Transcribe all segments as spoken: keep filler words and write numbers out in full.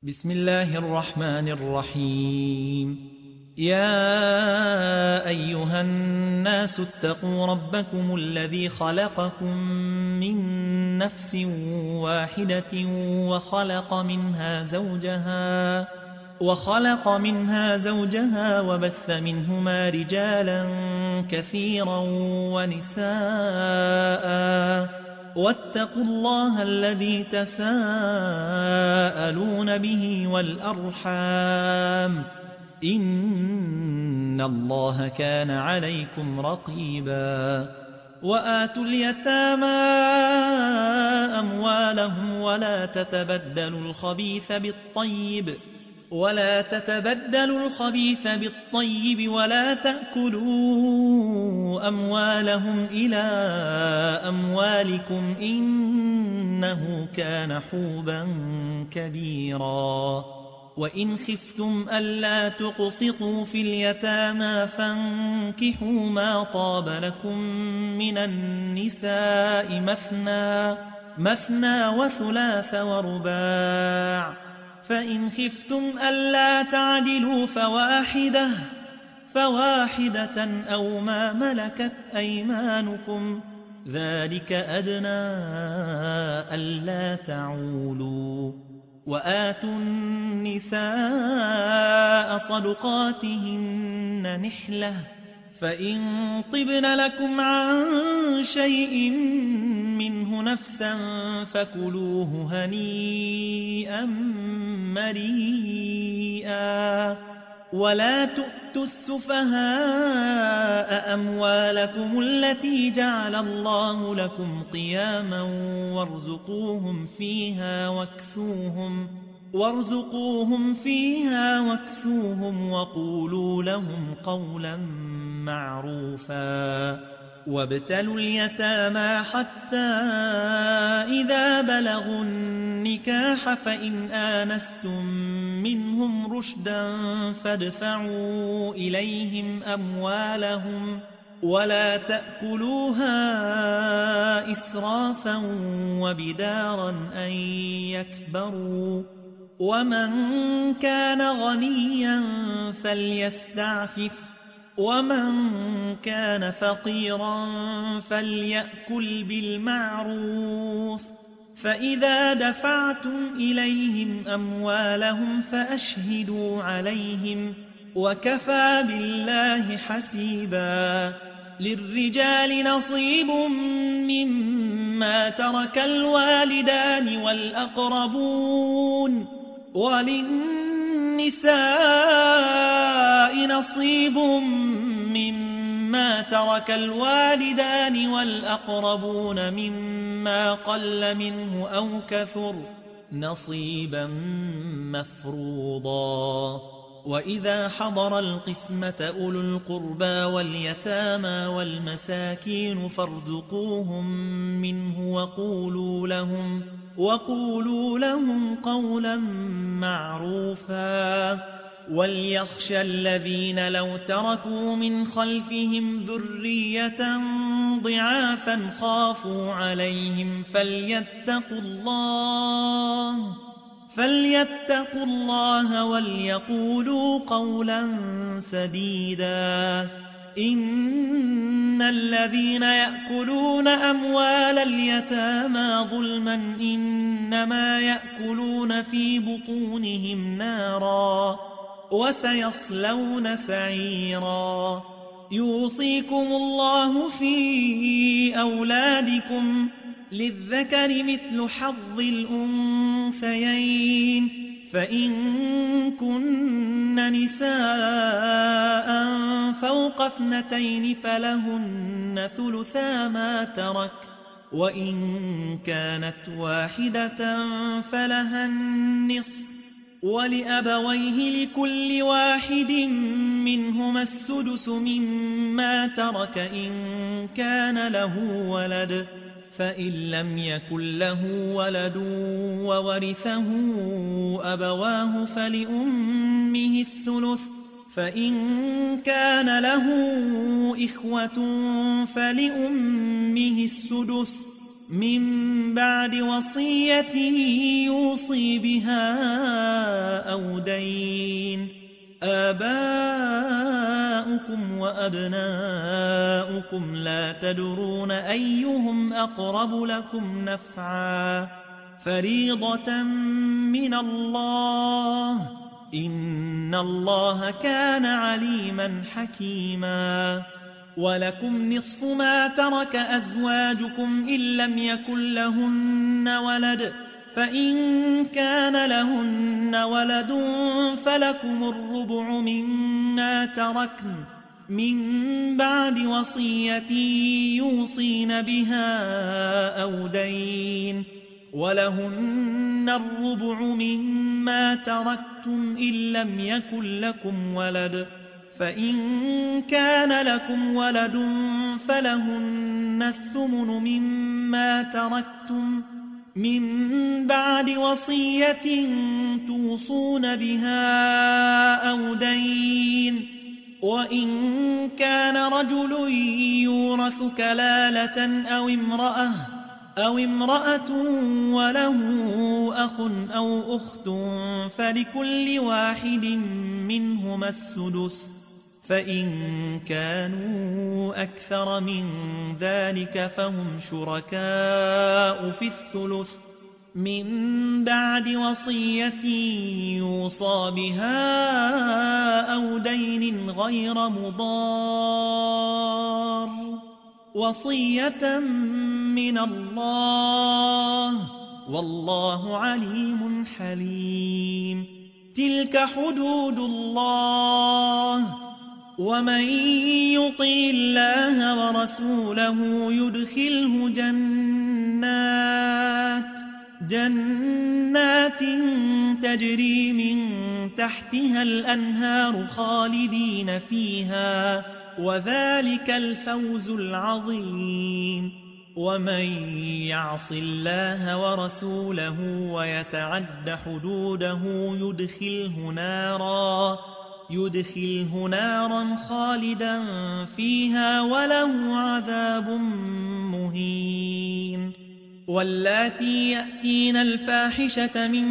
بسم الله الرحمن الرحيم. يا أيها الناس اتقوا ربكم الذي خلقكم من نفس واحدة وخلق منها زوجها وخلق منها زوجها وبث منهما رجالا كثيرا ونساء واتقوا الله الذي تساءلون به والأرحام إن الله كان عليكم رقيبا. وآتوا اليتامى أموالهم ولا تتبدلوا الخبيث بالطيب ولا تتبدلوا الخبيث بالطيب ولا تأكلوا أموالهم إلى أموالكم إنه كان حوبا كبيرا. وإن خفتم ألا تقسطوا في اليتامى فانكحوا ما طاب لكم من النساء مثنى مثنى وثلاث ورباع، فإن خفتم ألا تعدلوا فواحدة فواحدة أو ما ملكت أيمانكم ذلك أدنى ألا تعولوا. وآتوا النساء صدقاتهن نحلة، فإن طبن لكم عن شيء منه نفسا فكلوه هنيئا مريئا. ولا تؤتوا السفهاء أموالكم التي جعل الله لكم قياما وارزقوهم فيها واكسوهم وارزقوهم فيها واكسوهم وقولوا لهم قولا معروفا. وابتلوا اليتامى حتى إذا بلغوا النكاح فإن آنستم منهم رشدا فادفعوا إليهم أموالهم ولا تأكلوها إسرافا وبدارا أن يكبروا. ومن كان غنيا فليستعفف ومن كان فقيرا فليأكل بالمعروف. فإذا دفعتم إليهم أموالهم فأشهدوا عليهم وكفى بالله حسيبا. للرجال نصيب مما ترك الوالدان والأقربون وللنساء نصيب مما ترك الوالدان والأقربون مما قل منه أو كثر نصيبا مفروضا. وإذا حضر القسمة أولو القربى واليتامى والمساكين فارزقوهم منه وقولوا لهم وقولوا لهم قولا معروفا. وليخشى الذين لو تركوا من خلفهم ذرية ضعافا خافوا عليهم فليتقوا الله فليتقوا الله وليقولوا قولا سديدا. إن الذين يأكلون أموال اليتامى ظلما إنما يأكلون في بطونهم نارا وسيصلون سعيرا. يوصيكم الله في أولادكم للذكر مثل حظ الأنثيين، فإن كن نساء فوق اثنتين فلهن ثلثا ما ترك، وإن كانت واحدة فلها النصف، ولأبويه لكل واحد منهما السدس مما ترك إن كان له ولد، فإن لم يكن له ولد وورثه أبواه فلأمه الثلث، فإن كان له إخوة فلأمه السدس من بعد وصية يوصي بها أو دين. آباؤكم وأبناؤكم لا تدرون أيهم أقرب لكم نفعا فريضة من الله إن الله كان عليما حكيما. ولكم نصف ما ترك أزواجكم إن لم يكن لهن ولد فإن كان لهن ولد فلكم الربع مما تركن من بعد وصية يوصين بها أو دين. ولهن الربع مما تركتم إن لم يكن لكم ولد فإن كان لكم ولد فلهن الثمن مما تركتم من بعد وصية توصون بها أو دين. وإن كان رجل يورث كلالة أو امرأة أو امرأة وله أخ أو أخت فلكل واحد منهما السدس فإن كانوا أكثر من ذلك فهم شركاء في الثلث من بعد وصية يوصى بها أو دين غير مضار وصية من الله والله عليم حليم. تلك حدود الله ومن يطع الله ورسوله يدخله جنات جنات تجري من تحتها الأنهار خالدين فيها وذلك الفوز العظيم. ومن يعص الله ورسوله ويتعد حدوده يدخله نارا يدخله نارا خالدا فيها وله عذاب مهين. واللاتي يأتين الفاحشة من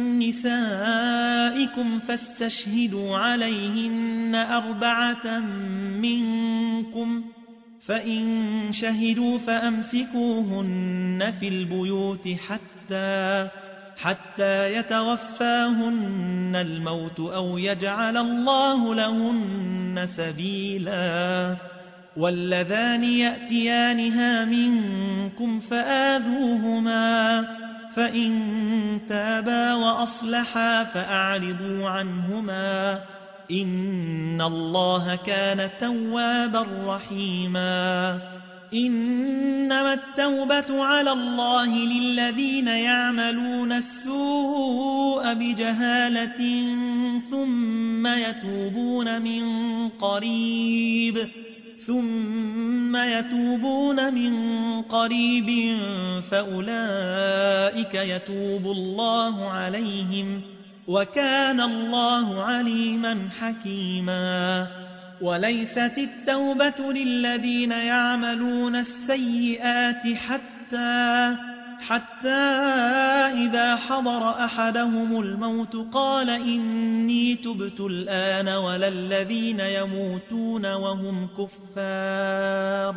نسائكم فاستشهدوا عليهن أربعة منكم فإن شهدوا فأمسكوهن في البيوت حتى حتى يتوفاهن الموت أو يجعل الله لهن سبيلا. واللذان يأتيانها منكم فآذوهما فإن تابا وأصلحا فأعرضوا عنهما إن الله كان توابا رحيما. إنما التوبة على الله للذين يعملون السوء بجهالة ثم يتوبون من قريب ثم يتوبون من قريب فأولئك يتوب الله عليهم وكان الله عليما حكيما. وليست التوبة للذين يعملون السيئات حتى حتى إذا حضر أحدهم الموت قال إني تبت الآن ولا الذين يموتون وهم كفار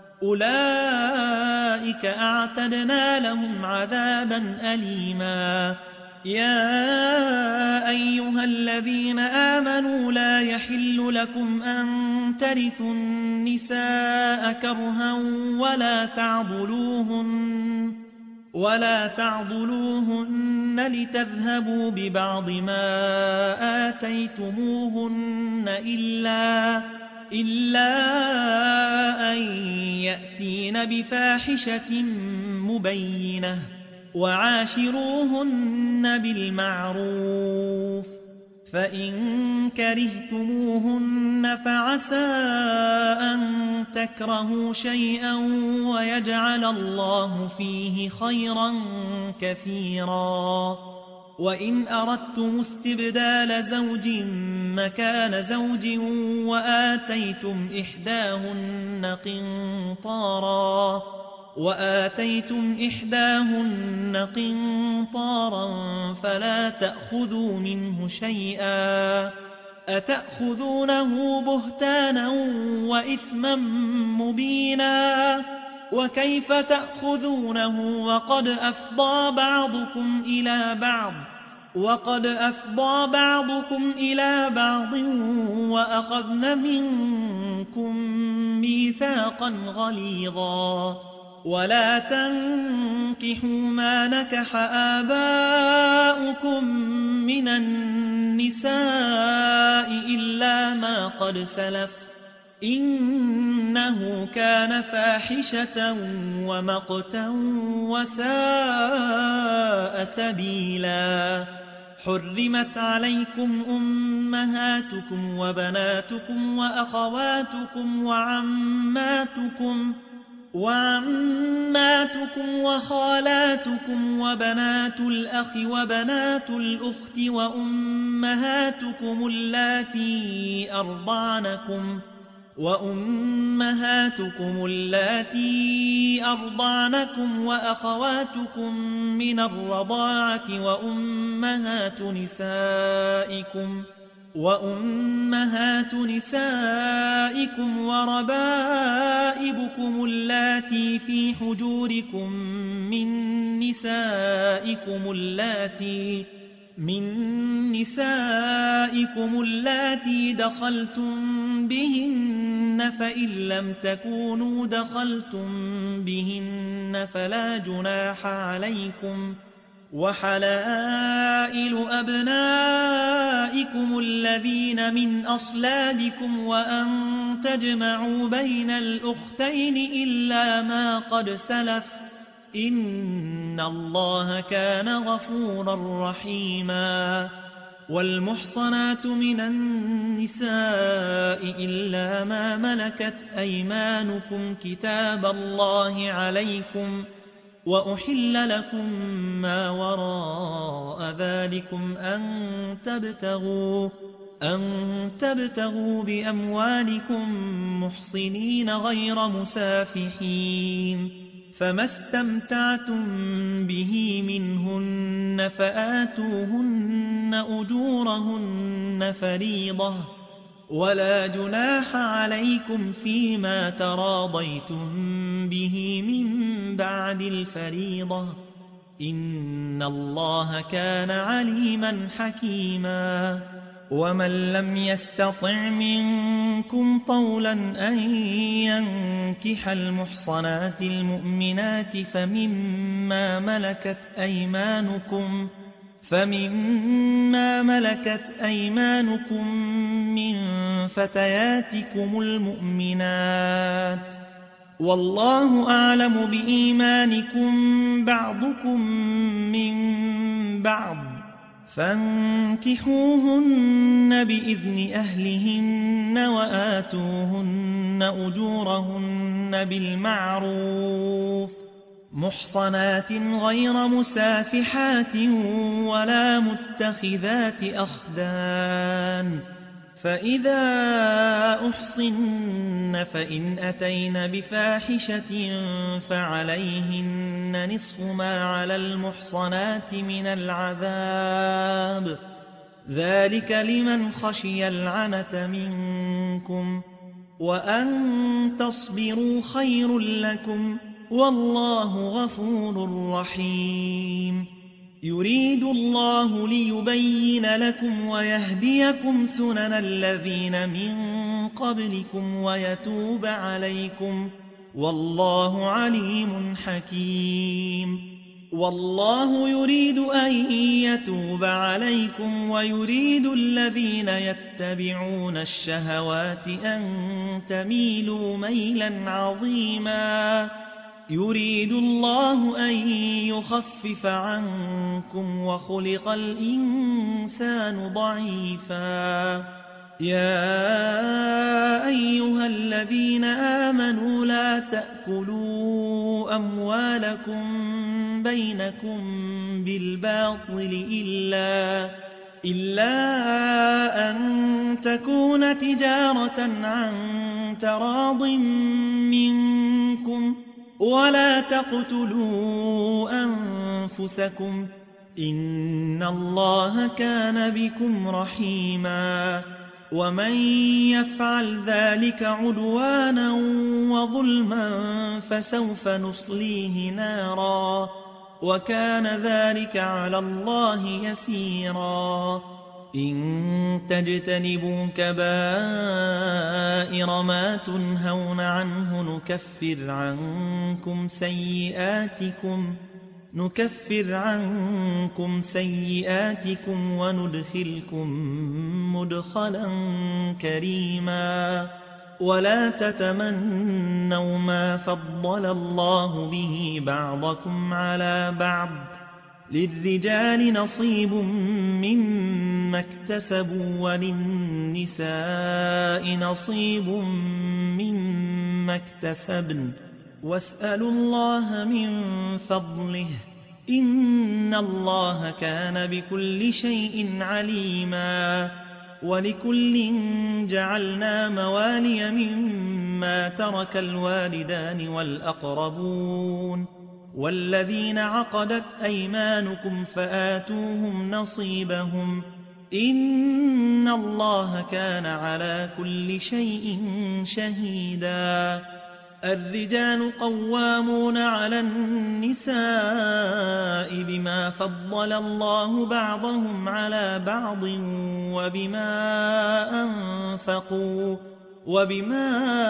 أولئك أعتدنا لهم عذابا أليما. يا أيها الذين آمنوا لا يحل لكم أن ترثوا النساء كرها ولا تعضلوهن ولا تعضلوهن لتذهبوا ببعض ما آتيتموهن إلا إلا أن يأتين بفاحشة مبينة وعاشروهن بالمعروف فإن كرهتموهن فعسى أن تكرهوا شيئا ويجعل الله فيه خيرا كثيرا. وإن أردتم استبدال زوج مكان زوج وآتيتم إحداهن قنطارا وآتيتم إحداهن قنطارا فلا تأخذوا منه شيئا أتأخذونه بهتانا وإثما مبينا وكيف تأخذونه وقد أفضى بعضكم إلى بعض وقد أفضى بعضكم إلى بعض وأخذن منكم ميثاقا غليظا ولا تنكحوا ما نكح آباؤكم من النساء إلا ما قد سلف إنه كان فاحشة ومقتا وساء سبيلا حرمت عليكم أمهاتكم وبناتكم وأخواتكم وعماتكم وعماتكم وخالاتكم وبنات الأخ وبنات الأخت وأمهاتكم اللاتي أرضعنكم وأمهاتكم اللاتي أرضعنكم وأخواتكم من الرضاعة وأمهات نسائكم وأمهات نسائكم وربائبكم اللاتي في حجوركم من نسائكم اللاتي من نسائكم اللاتي دخلتم بهن فإن لم تكونوا دخلتم بهن فلا جناح عليكم وحلائل أبنائكم الذين من أصلابكم وأن تجمعوا بين الأختين إلا ما قد سلف إن الله كان غفورا رحيما والمحصنات من النساء إلا ما ملكت أيمانكم كتاب الله عليكم وأحل لكم ما وراء ذلكم أن تبتغوا أن تبتغوا بأموالكم محصنين غير مسافحين فما استمتعتم به منهن فآتوهن أجورهن فريضة ولا جناح عليكم فيما تراضيتم به من بعد الفريضة إن الله كان عليما حكيما ومن لم يستطع منكم طولا أن ينكح المحصنات المؤمنات فمما ملكت أيمانكم فمما ملكت أيمانكم من فتياتكم المؤمنات والله أعلم بإيمانكم بعضكم من بعض فانكحوهن بإذن أهلهن وآتوهن أجورهن بالمعروف محصنات غير مسافحات ولا متخذات أخدان فإذا أحصن فإن أتين بفاحشة فعليهن نصف ما على المحصنات من العذاب ذلك لمن خشي العنة منكم وأن تصبروا خير لكم والله غفور رحيم يريد الله ليبين لكم ويهديكم سنن الذين من قبلكم ويتوب عليكم والله عليم حكيم والله يريد أن يتوب عليكم ويريد الذين يتبعون الشهوات أن تميلوا ميلا عظيما يريد الله أن يخفف عنكم وخلق الإنسان ضعيفا يا أيها الذين آمنوا لا تأكلوا أموالكم بينكم بالباطل إلا, إلا أن تكون تجارة عن تراض منكم ولا تقتلوا أنفسكم إن الله كان بكم رحيما ومن يفعل ذلك عدوانا وظلما فسوف نصليه نارا وكان ذلك على الله يسيرا إن تجتنبوا كبائر ما تنهون عنه نكفر عنكم سيئاتكم نكفر عنكم سيئاتكم وندخلكم مدخلا كريما ولا تتمنوا ما فضل الله به بعضكم على بعض للرجال نصيب مما اكتسبوا وللنساء نصيب مما اكتسبن واسألوا الله من فضله إن الله كان بكل شيء عليما ولكل جعلنا موالي مما ترك الوالدان والأقربون والذين عقدت أيمانكم فآتوهم نصيبهم إن الله كان على كل شيء شهيدا الرجال قوامون على النساء بما فضل الله بعضهم على بعض وبما أنفقوا وبما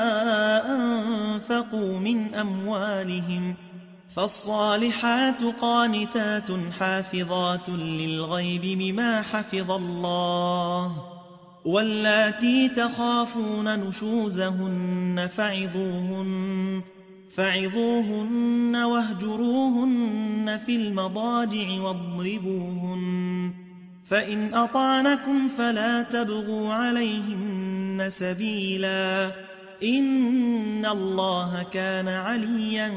أنفقوا من أموالهم فالصالحات قانتات حافظات للغيب بما حفظ الله واللاتي تخافون نشوزهن فعظوهن فعظوهن واهجروهن في المضاجع واضربوهن فإن أطعنكم فلا تبغوا عليهن سبيلا إن الله كان عليا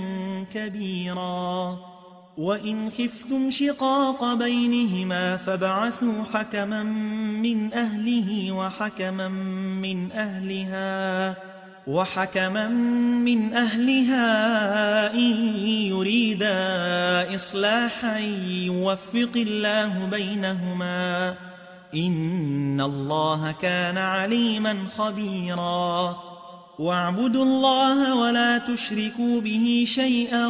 كبيرا وإن خفتم شقاق بينهما فابعثوا حكما من أهله وحكما من أهلها وحكما من أهلها إن يريدا إصلاحا يوفق الله بينهما إن الله كان عليما خبيرا واعبدوا الله ولا تشركوا به شيئا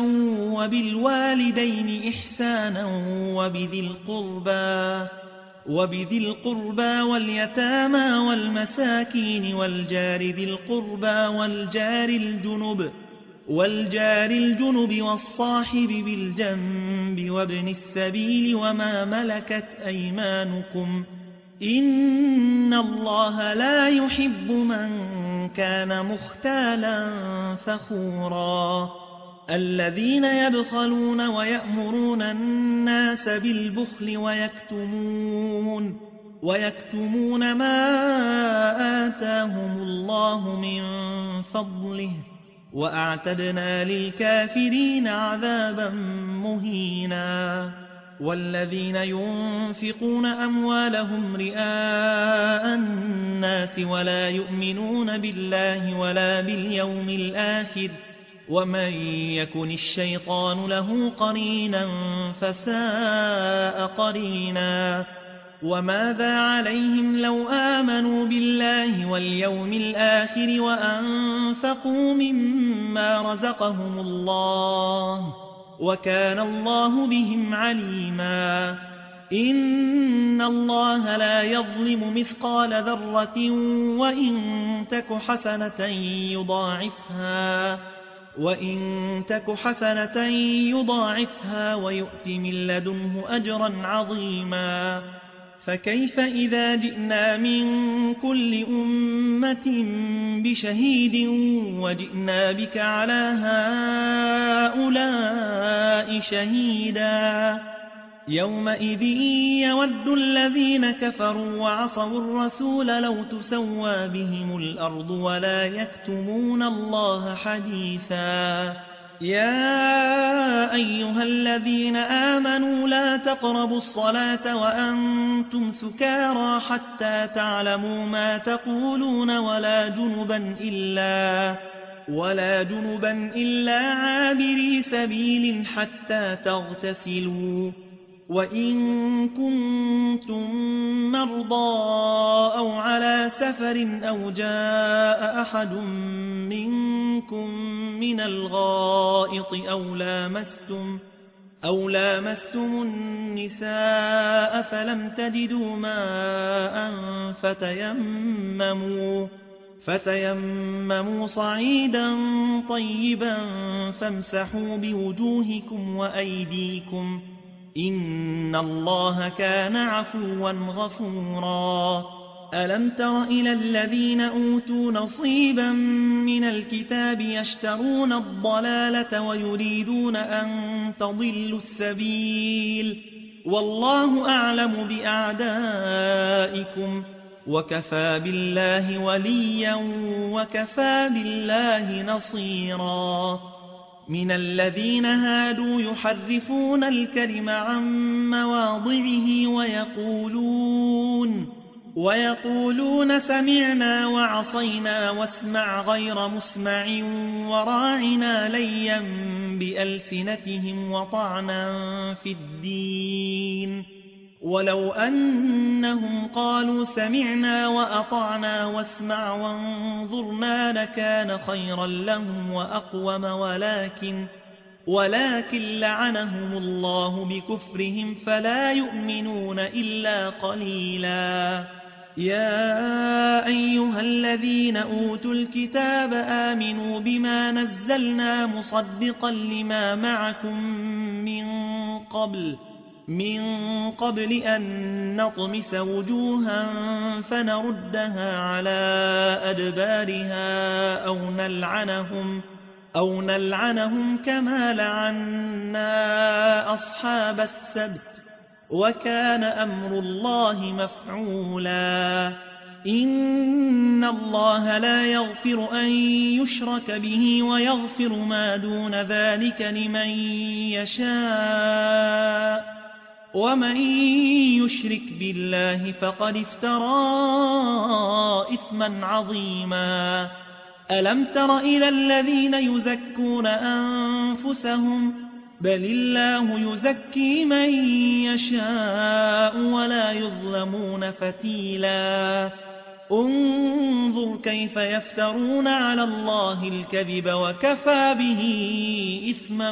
وبالوالدين إحسانا وبذي القربى وبذي القربى واليتامى والمساكين والجار ذي القربى والجار الجنب والجار الجنب والصاحب بالجنب وابن السبيل وما ملكت أيمانكم إن الله لا يحب من كان مختالا فخورا الذين يبخلون ويأمرون الناس بالبخل ويكتمون ويكتمون ما آتاهم الله من فضله وأعتدنا للكافرين عذابا مهينا والذين ينفقون أموالهم رئاء الناس ولا يؤمنون بالله ولا باليوم الآخر ومن يكن الشيطان له قرينا فساء قرينا وماذا عليهم لو آمنوا بالله واليوم الآخر وأنفقوا مما رزقهم الله وكان الله بهم عليما إن الله لا يظلم مثقال ذرة وإن تك حسنة يضاعفها وإن تك حسنة يضاعفها ويؤت من لدنه أجرا عظيما فكيف إذا جئنا من كل أمة بشهيد وجئنا بك على هؤلاء شهيدا يومئذ يود الذين كفروا وعصوا الرسول لو تسوى بهم الأرض ولا يكتمون الله حديثا يا أيها الذين آمنوا لا تقربوا الصلاة وأنتم سكارى حتى تعلموا ما تقولون ولا جنبا إلا ولا جنبا إلا عابري سبيل حتى تغتسلوا وإن كنتم مرضى أو على سفر أو جاء أحد منكم من الغائط أو لامستم أو لامستم النساء فلم تجدوا ماء فتيمموا فتيمموا صعيدا طيبا فامسحوا بوجوهكم وأيديكم إن الله كان عفوا غفورا ألم تر إلى الذين أوتوا نصيبا من الكتاب يشترون الضلالة ويريدون أن تضلوا السبيل والله أعلم بأعدائكم وكفى بالله وليا وكفى بالله نصيرا من الذين هادوا يحرفون الكلم عن مواضعه ويقولون ويقولون سمعنا وعصينا واسمع غير مسمع وراعنا ليا بألسنتهم وطعنا في الدين ولو أنهم قالوا سمعنا وأطعنا واسمع وانظرنا لكان خيرا لهم وأقوم ولكن ولكن لعنهم الله بكفرهم فلا يؤمنون إلا قليلا يا أيها الذين أوتوا الكتاب آمنوا بما نزلنا مصدقا لما معكم من قبل من قبل أن نطمس وجوها فنردها على أدبارها أو نلعنهم أو نلعنهم كما لعنا أصحاب السبت وكان أمر الله مفعولا إن الله لا يغفر أن يشرك به ويغفر ما دون ذلك لمن يشاء ومن يشرك بالله فقد افترى إثما عظيما ألم تر إلى الذين يزكون أنفسهم بل الله يزكي من يشاء ولا يظلمون فتيلا انظر كيف يفترون على الله الكذب وكفى به إثما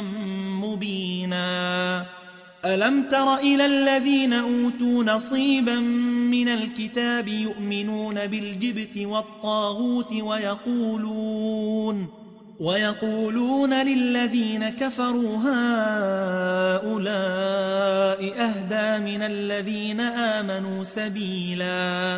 مبينا ألم تر إلى الذين أوتوا نصيبا من الكتاب يؤمنون بالجبت والطاغوت ويقولون ويقولون للذين كفروا هؤلاء أهدى من الذين آمنوا سبيلا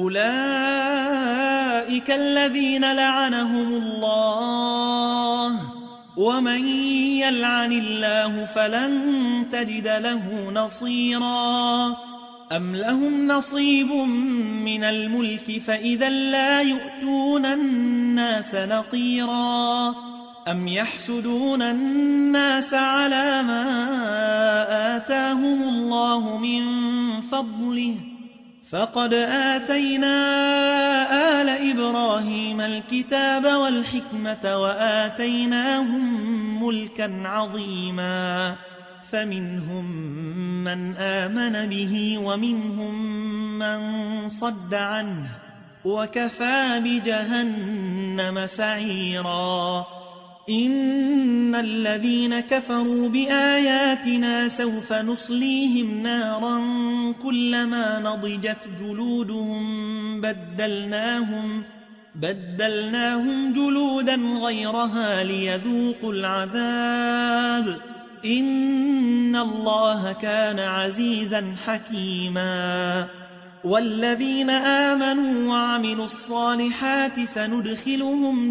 أولئك الذين لعنهم الله ومن يلعن الله فلن تجد له نصيرا أم لهم نصيب من الملك فإذا لا يؤتون الناس نقيرا أم يحسدون الناس على ما آتاهم الله من فضله فقد آتينا آل إبراهيم الكتاب والحكمة وآتيناهم ملكا عظيما فمنهم من آمن به ومنهم من صد عنه وكفى بجهنم سعيرا إن الذين كفروا بآياتنا سوف نصليهم نارا كلما نضجت جلودهم بدلناهم بدلناهم جلودا غيرها ليذوقوا العذاب إن الله كان عزيزا حكيما والذين آمنوا وعملوا الصالحات سندخلهم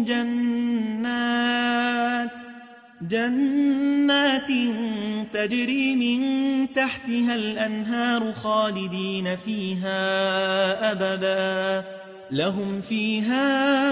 جنات جنات تجري من تحتها الأنهار خالدين فيها أبدا لهم فيها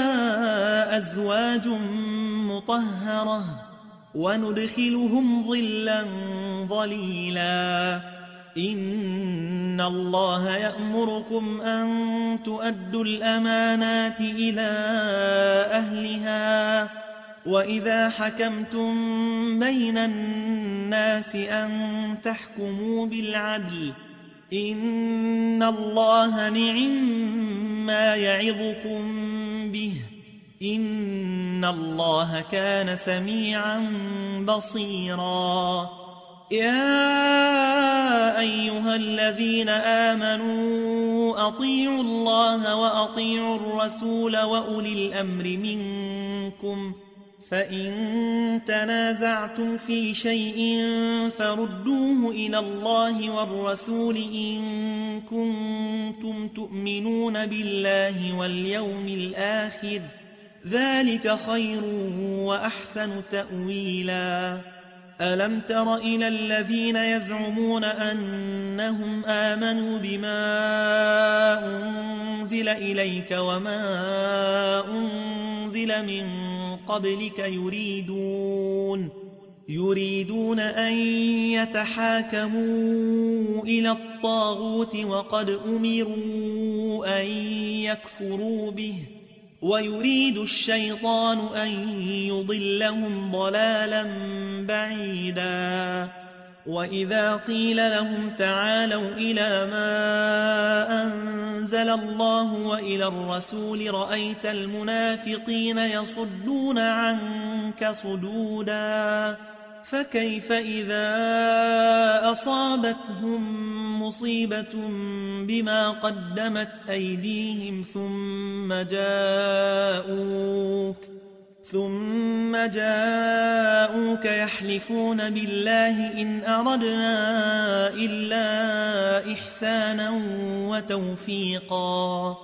أزواج مطهرة وندخلهم ظلا ظليلا إن الله يأمركم أن تؤدوا الأمانات إلى أهلها وإذا حكمتم بين الناس أن تحكموا بالعدل إن الله نعما يعظكم به إن الله كان سميعا بصيرا. يا أيها الذين آمنوا أطيعوا الله وأطيعوا الرسول وأولي الأمر منكم فإن تنازعتم في شيء فردوه إلى الله والرسول إن كنتم تؤمنون بالله واليوم الآخر ذلك خير وأحسن تأويلا. ألم تر إلى الذين يزعمون أنهم آمنوا بما أنزل إليك وما أنزل من قبلك يريدون يريدون أن يتحاكموا إلى الطاغوت وقد أمروا أن يكفروا به ويريد الشيطان أن يضلهم ضلالا بعيدا. وإذا قيل لهم تعالوا إلى ما أنزل الله وإلى الرسول رأيت المنافقين يصدون عنك صدودا. فكيف إذا أصابتهم مصيبة بما قدمت أيديهم ثم جاءوك ثم جاءوك يحلفون بالله إن أردنا إلا إحسانا وتوفيقا.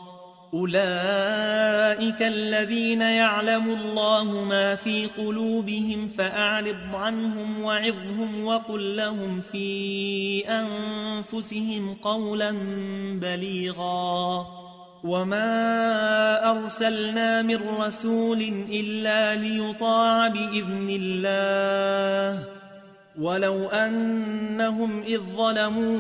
أولئك الذين يعلم الله ما في قلوبهم فأعرض عنهم وعظهم وقل لهم في أنفسهم قولا بليغا. وما أرسلنا من رسول إلا ليطاع بإذن الله ولو أنهم إذ ظلموا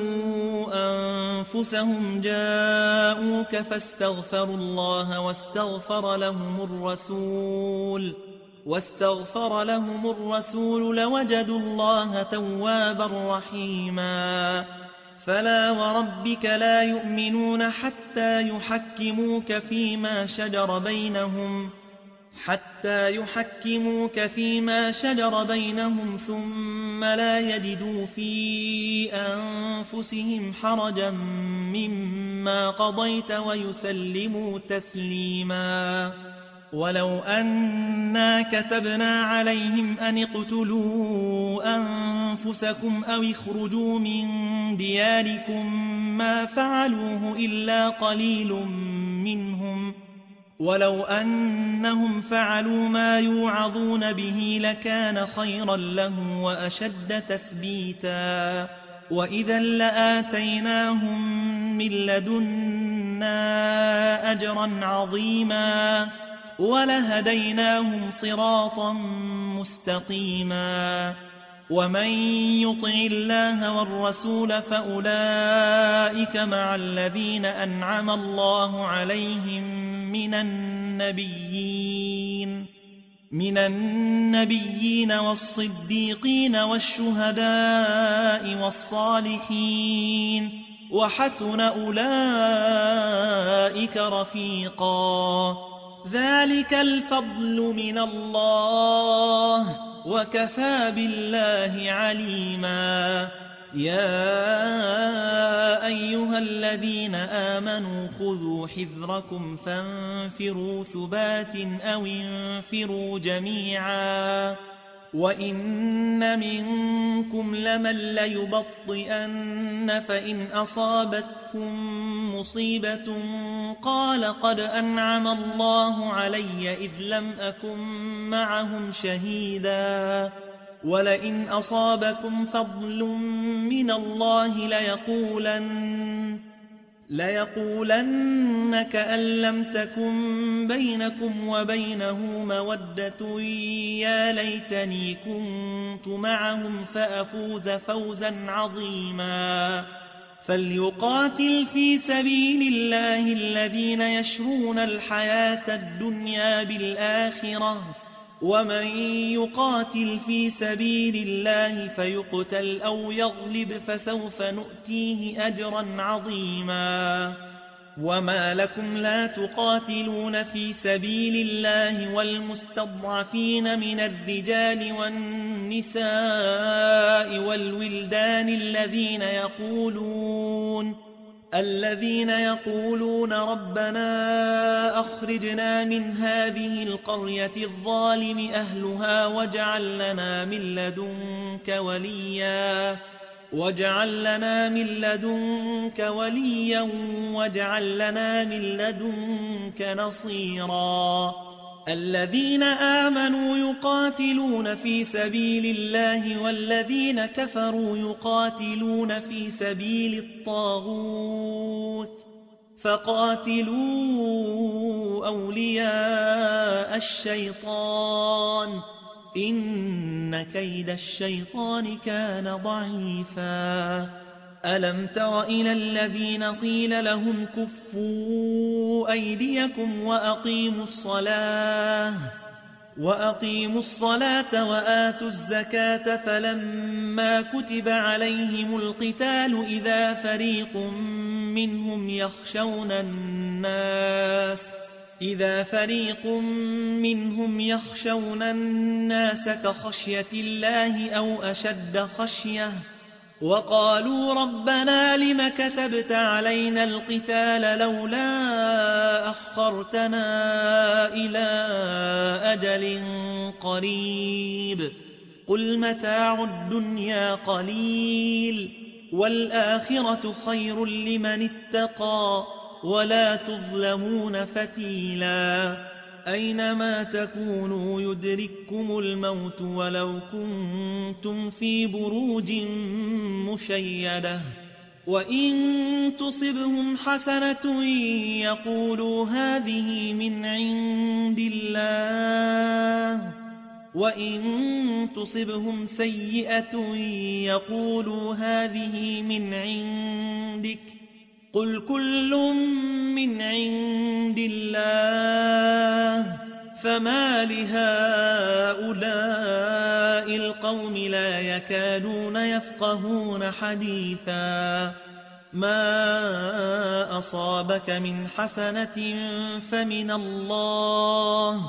أنفسهم جاءوك فاستغفروا الله واستغفر لهم الرسول واستغفر لهم الرسول لوجدوا الله توابا رحيما. فلا وربك لا يؤمنون حتى يحكموك فيما شجر بينهم حتى يحكموك فيما شجر بينهم ثم لا يجدوا في أنفسهم حرجا مما قضيت ويسلموا تسليما. ولو أنا كتبنا عليهم أن اقتلوا أنفسكم أو اخرجوا من دياركم ما فعلوه إلا قليل منهم ولو أنهم فعلوا ما يوعظون به لكان خيرا لهم وأشد تثبيتا. وإذا لآتيناهم من لدنا أجرا عظيما ولهديناهم صراطا مستقيما. ومن يطع الله والرسول فأولئك مع الذين أنعم الله عليهم من النبيين من النبيين والصديقين والشهداء والصالحين وحسن أولئك رفيقا. ذلك الفضل من الله وكفى بالله عليما. يا أيها الذين آمنوا خذوا حذركم فانفروا ثبات أو انفروا جميعا. وإن منكم لمن ليبطئن فإن أصابتكم مصيبة قال قد أنعم الله علي إذ لم أكن معهم شهيدا ولئن أصابكم فضل من الله ليقولن ليقولن كأن لم تكن بينكم وبينه مودة يا ليتني كنت معهم فأفوز فوزا عظيما. فليقاتل في سبيل الله الذين يشرون الحياة الدنيا بالآخرة ومن يقاتل في سبيل الله فيقتل أو يغلب فسوف نؤتيه أجرا عظيما وما لكم لا تقاتلون في سبيل الله والمستضعفين من الرجال والنساء والولدان الذين يقولون الذين يقولون ربنا أخرجنا من هذه القرية الظالم أهلها واجعل لنا من لدنك وليا واجعل لنا من لدنك وليا واجعل لنا من لدنك نصيرا الذين آمنوا يقاتلون في سبيل الله والذين كفروا يقاتلون في سبيل الطاغوت فقاتلوا أولياء الشيطان إن كيد الشيطان كان ضعيفا ألم تر إلى الذين قيل لهم كفوا أيديكم وأقيموا الصلاة وأقيموا الصلاة وآتوا الزكاة فلما كتب عليهم القتال إذا فريق منهم يخشون الناس إذا فريق منهم يخشون الناس كخشية الله أو أشد خشية وقالوا ربنا لم كتبت علينا القتال لولا أخرتنا إلى أجل قريب قل متاع الدنيا قليل والآخرة خير لمن اتقى ولا تظلمون فتيلا أينما تكونوا يدرككم الموت ولو كنتم في بروج مشيدة وإن تصبهم حسنة يقولوا هذه من عند الله وإن تصبهم سيئة يقولوا هذه من عندك قل كل من عند الله فما لهؤلاء القوم لا يكادون يفقهون حديثا ما أصابك من حسنة فمن الله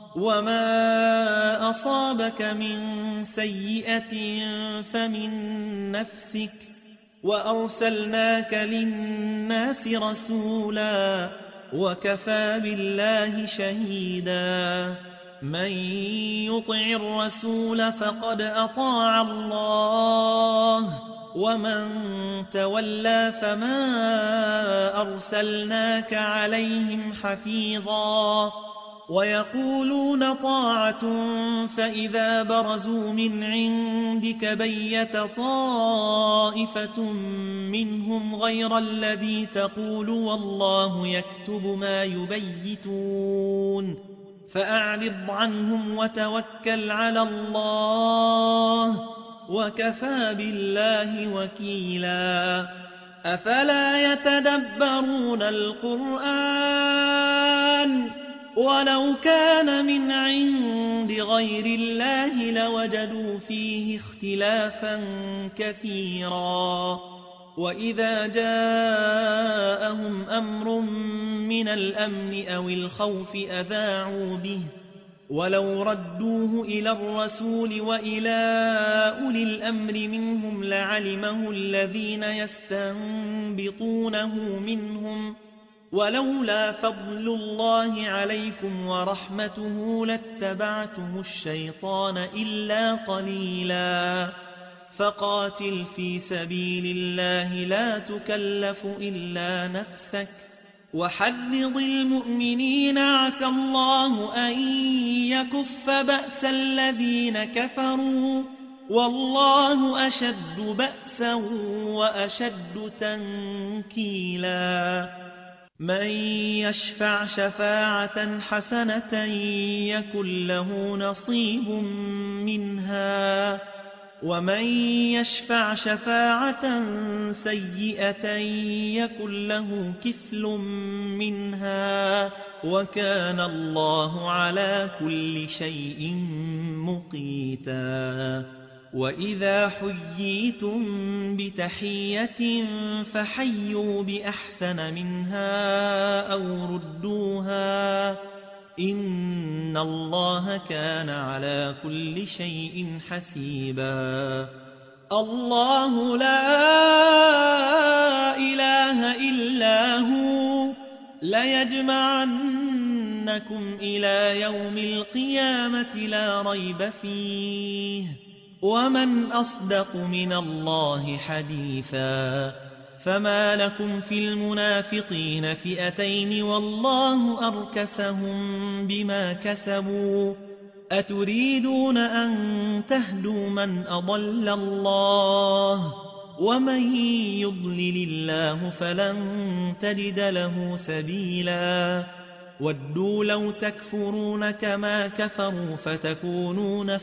وما أصابك من سيئة فمن نفسك وأرسلناك للناس رسولا وكفى بالله شهيدا من يطع الرسول فقد أطاع الله ومن تولى فما أرسلناك عليهم حفيظا ويقولون طاعة فإذا برزوا من عندك بيت طائفة منهم غير الذي تقول والله يكتب ما يبيتون فأعرض عنهم وتوكل على الله وكفى بالله وكيلا أفلا يتدبرون القرآن ولو كان من عند غير الله لوجدوا فيه اختلافا كثيرا وإذا جاءهم أمر من الأمن أو الخوف أذاعوا به ولو ردوه إلى الرسول وإلى أولي الأمر منهم لعلمه الذين يستنبطونه منهم ولولا فضل الله عليكم ورحمته لاتبعتم الشيطان إلا قليلا فقاتل في سبيل الله لا تكلف إلا نفسك وحرض المؤمنين عسى الله أن يكف بأس الذين كفروا والله أشد بأسا وأشد تنكيلا من يشفع شفاعة حسنة يكن له نصيب منها ومن يشفع شفاعة سيئة يكن له كفل منها وكان الله على كل شيء مقيتا. وإذا حييتم بتحية فحيوا بأحسن منها أو ردوها إن الله كان على كل شيء حسيبا. الله لا إله إلا هو ليجمعنكم إلى يوم القيامة لا ريب فيه ومن أصدق من الله حديثا. فما لكم في المنافقين فئتين والله أركسهم بما كسبوا أتريدون أن تهدوا من أضل الله ومن يضلل الله فلن تجد له سبيلا. ودوا لو تكفرون كما كفروا فتكونون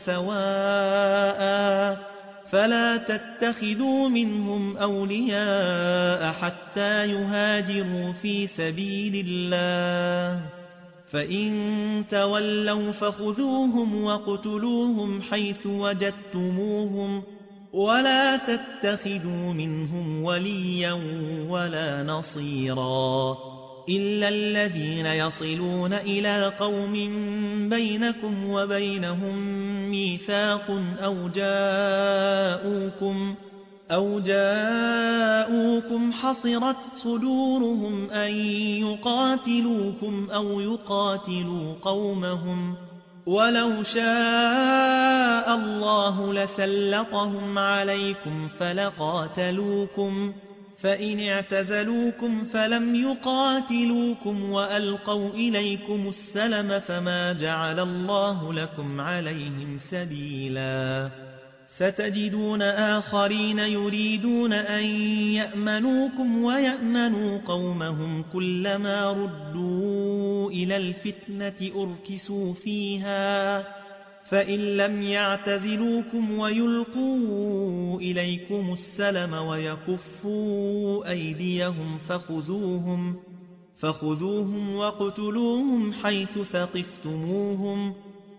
سواء فلا تتخذوا منهم أولياء حتى يهاجروا في سبيل الله فإن تولوا فخذوهم وقتلوهم حيث وجدتموهم ولا تتخذوا منهم وليا ولا نصيرا إلا الذين يصلون إلى قوم بينكم وبينهم ميثاق أو جاءوكم أو جاءوكم حصرت صدورهم أن يقاتلوكم أو يقاتلوا قومهم ولو شاء الله لسلطهم عليكم فلقاتلوكم فإن اعتزلوكم فلم يقاتلوكم وألقوا إليكم السلم فما جعل الله لكم عليهم سبيلا. ستجدون آخرين يريدون أن يأمنوكم ويأمنوا قومهم كلما ردوا إلى الفتنة أركسوا فيها فإن لم يعتزلوكم ويلقوا إليكم السلم ويكفوا أيديهم فخذوهم, فخذوهم وقتلوهم حيث ثقفتموهم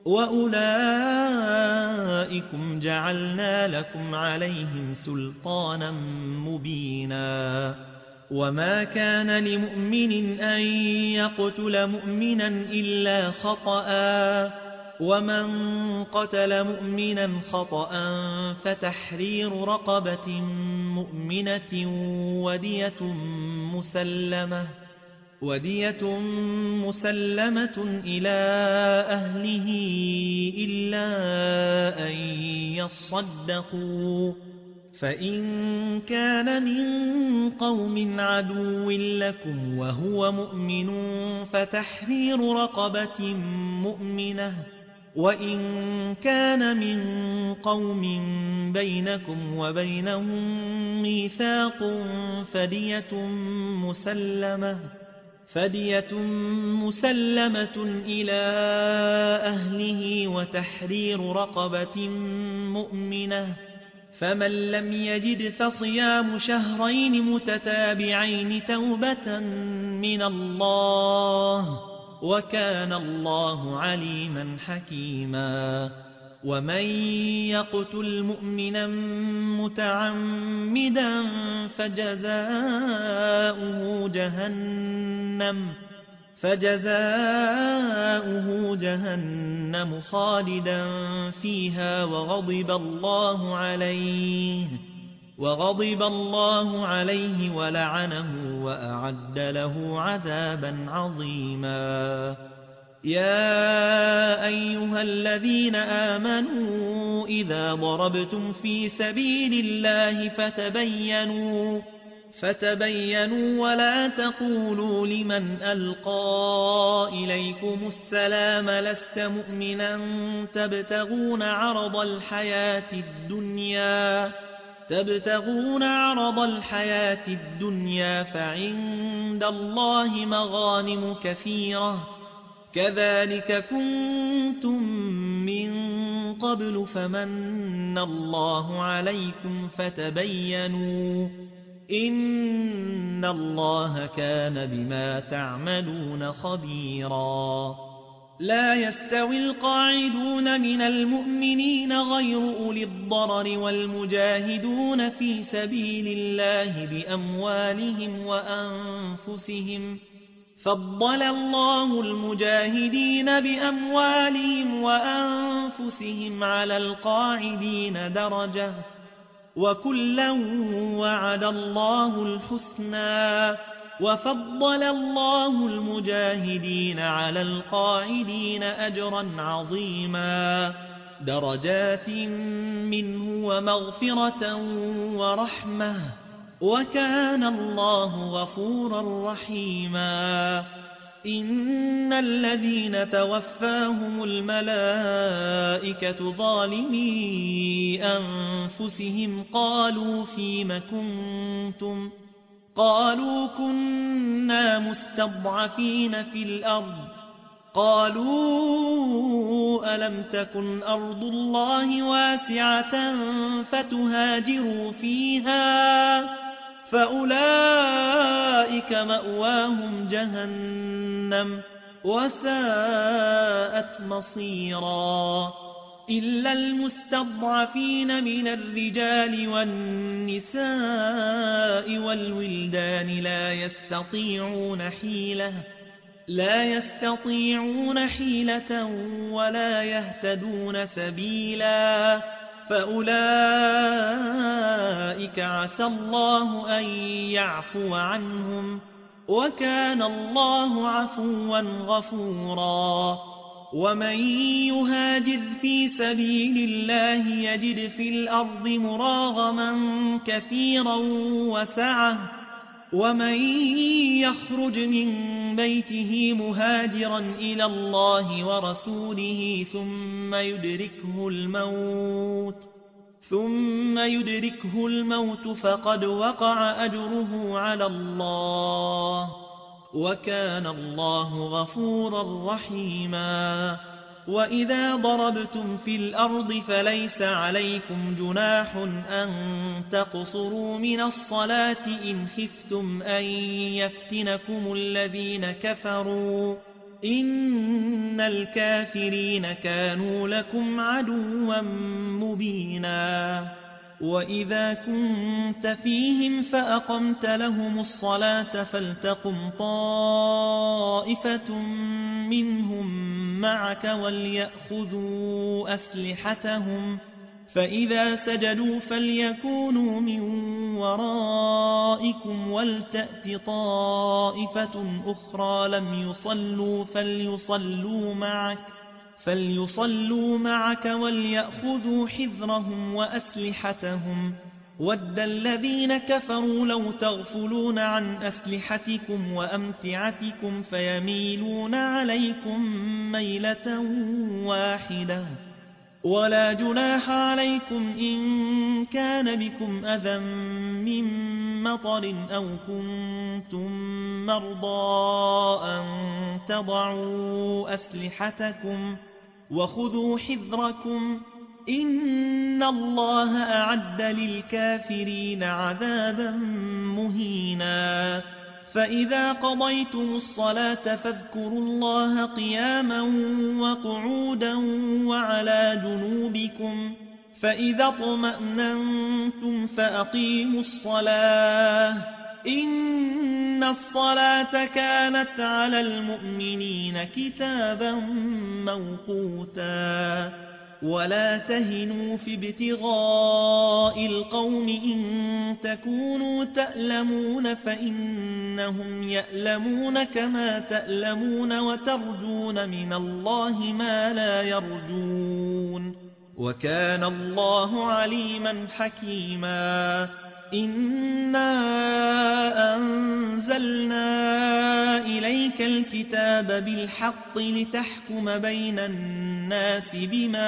وأولئكم جعلنا لكم عليهم سلطانا مبينا. وما كان لمؤمن أن يقتل مؤمنا إلا خطأ ومن قتل مؤمنا خطأ فتحرير رقبة مؤمنة ودية مسلمة ودية مسلمة إلى أهله إلا أن يصدقوا فإن كان من قوم عدو لكم وهو مؤمن فتحرير رقبة مؤمنة وإن كان من قوم بينكم وبينهم ميثاق فدية مسلمة فدية مسلمة إلى أهله وتحرير رقبة مؤمنة فمن لم يجد فصيام شهرين متتابعين توبة من الله وكان الله عليما حكيما. ومن يقتل مؤمنا متعمدا فجزاؤه جهنم فجزاؤه جهنم خالدا فيها وغضب الله عليه وغضب الله عليه ولعنه وأعد له عذابا عظيما. يا أيها الذين آمنوا إذا ضربتم في سبيل الله فتبينوا فتبينوا ولا تقولوا لمن ألقى إليكم السلام لست مؤمنا تبتغون عرض الحياة الدنيا تبتغون عرض الحياة الدنيا فعند الله مغانم كثيرة كذلك كنتم من قبل فمن الله عليكم فتبينوا إن الله كان بما تعملون خبيرا. لا يستوي القاعدون من المؤمنين غير أولي الضرر والمجاهدون في سبيل الله بأموالهم وأنفسهم فضل الله المجاهدين بأموالهم وأنفسهم على القاعدين درجة وكلا وعد الله الحسنى وفضل الله المجاهدين على القاعدين أجرا عظيما درجات منه ومغفرة ورحمة وكان الله غفورا رحيما. إن الذين توفاهم الملائكة ظالمي أنفسهم قالوا فيم كنتم قالوا كنا مستضعفين في الأرض قالوا ألم تكن أرض الله واسعة فتهاجروا فيها فأولئك مأواهم جهنم وساءت مصيرا. إلا المستضعفين من الرجال والنساء والولدان لا يستطيعون حيلة لا يستطيعون حيلة ولا يهتدون سبيلا فأولئك عسى الله أن يعفو عنهم وكان الله عفوا غفورا. ومن يهاجر في سبيل الله يجد في الأرض مراغما كثيرا وسعة ومن يخرج من بيته مهاجرا إلى الله ورسوله ثم يدركه الموت ثم يدركه الموت فقد وقع أجره على الله وكان الله غفورا رحيما. وإذا ضربتم في الأرض فليس عليكم جناح أن تقصروا من الصلاة إن خفتم أن يفتنكم الذين كفروا إن الكافرين كانوا لكم عدوا مبينا. وإذا كنت فيهم فأقمت لهم الصلاة فلتقم طائفة منهم معك وليأخذوا أسلحتهم فإذا سجدوا فليكونوا من ورائكم ولتأت طائفة أخرى لم يصلوا فليصلوا معك فليصلوا معك وليأخذوا حذرهم وأسلحتهم ود الذين كفروا لو تغفلون عن أسلحتكم وأمتعتكم فيميلون عليكم ميلة واحدة ولا جناح عليكم إن كان بكم أذى من مطر أو كنتم مرضى أن تضعوا أسلحتكم وخذوا حذركم إن الله أعد للكافرين عذابا مهينا. فإذا قضيتم الصلاة فاذكروا الله قياما وقعودا وعلى جنوبكم فإذا اطمأننتم فأقيموا الصلاة إن الصلاة كانت على المؤمنين كتابا موقوتا. ولا تهنوا في ابتغاء القوم إن تكونوا تألمون فإنهم يألمون كما تألمون وترجون من الله ما لا يرجون وكان الله عليما حكيما. إنا أنزلنا إليك الكتاب بالحق لتحكم بين الناس بما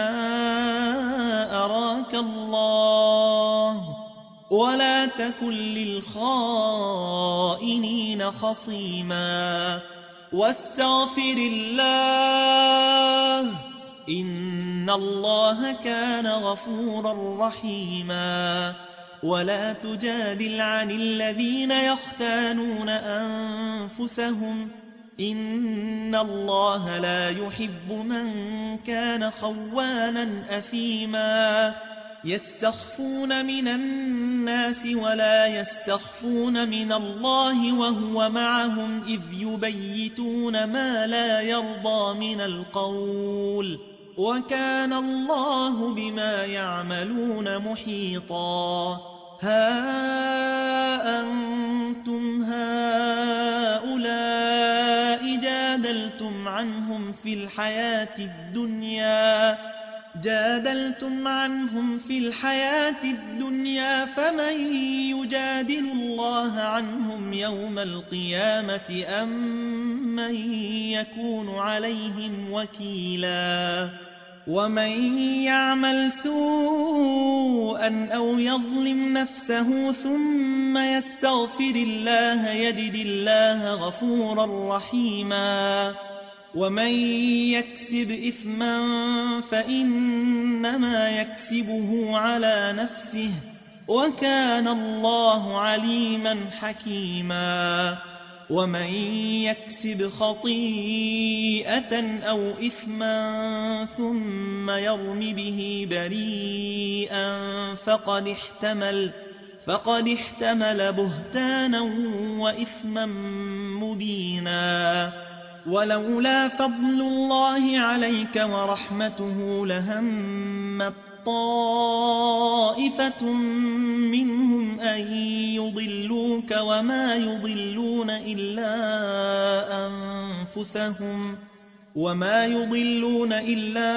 أراك الله ولا تكن للخائنين خصيما واستغفر الله إن الله كان غفورا رحيما ولا تجادل عن الذين يختانون أنفسهم إن الله لا يحب من كان خوانا أثيما يستخفون من الناس ولا يستخفون من الله وهو معهم إذ يبيتون ما لا يرضى من القول وكان الله بما يعملون محيطا ها أنتم هؤلاء جادلتم عنهم في الحياة الدنيا جادلتم عنهم في الحياة الدنيا فمن يجادل الله عنهم يوم القيامة أم من يكون عليهم وكيلا ومن يعمل سوءا أو يظلم نفسه ثم يستغفر الله يجد الله غفورا رحيما ومن يكسب إثما فإنما يكسبه على نفسه وكان الله عليما حكيما ومن يكسب خطيئة أو إثما ثم يرم به بريئا فقد احتمل فقد احتمل بهتانا وإثما مبينا ولولا فضل الله عليك ورحمته لهمت طائفة منهم أن يضلوك وما يضلون إلا أنفسهم وما يضلون إلا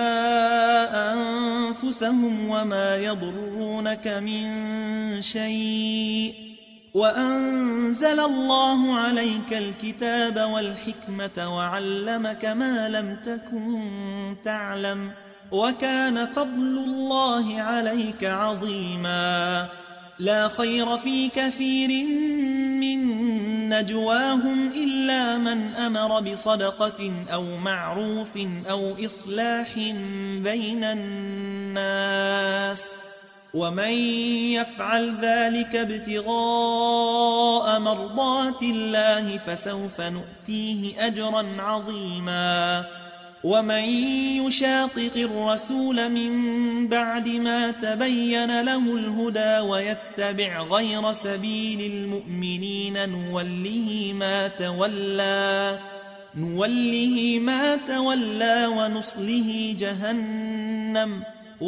أنفسهم وما يضرونك من شيء وأنزل الله عليك الكتاب والحكمة وعلمك ما لم تكن تعلم وكان فضل الله عليك عظيما لا خير في كثير من نجواهم إلا من أمر بصدقة أو معروف أو إصلاح بين الناس ومن يفعل ذلك ابتغاء مرضات الله فسوف نؤتيه أجرا عظيما ومن يشاقق الرسول من بعد ما تبين له الهدى ويتبع غير سبيل المؤمنين نوله ما تولى نوله ما تولى ونصله جهنم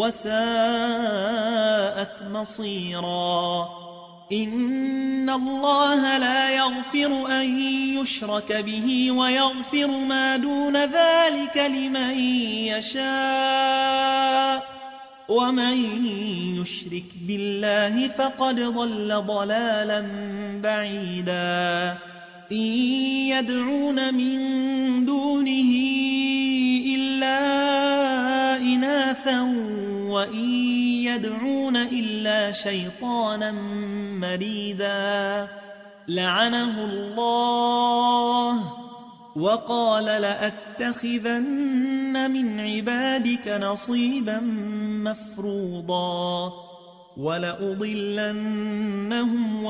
وساءت مصيرا إن الله لا يغفر أن يشرك به ويغفر ما دون ذلك لمن يشاء ومن يشرك بالله فقد ضل ضلالا بعيدا إن يدعون من دونه إلا إناثا وإن يدعون إلا شيطانا مريدا لعنه الله وقال لأتخذن من عبادك نصيبا مفروضا ولأضلنهم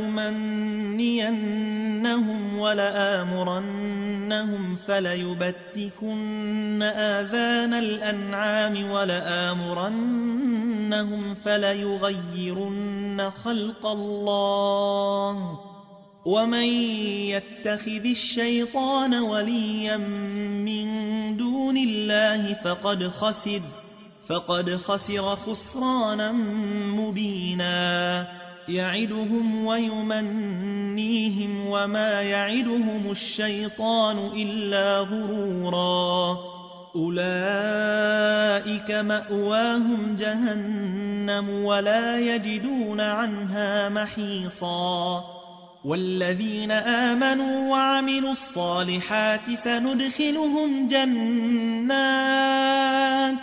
ولأمنينهم ولآمرنهم فليبتكن آذان الأنعام ولآمرنهم فليغيرن خلق الله ومن يتخذ الشيطان وليا من دون الله فقد خسر فقد خسر خسرانا مبينا يعدهم ويمنيهم وما يعدهم الشيطان إلا غرورا أولئك مأواهم جهنم ولا يجدون عنها محيصا والذين آمنوا وعملوا الصالحات سندخلهم جنات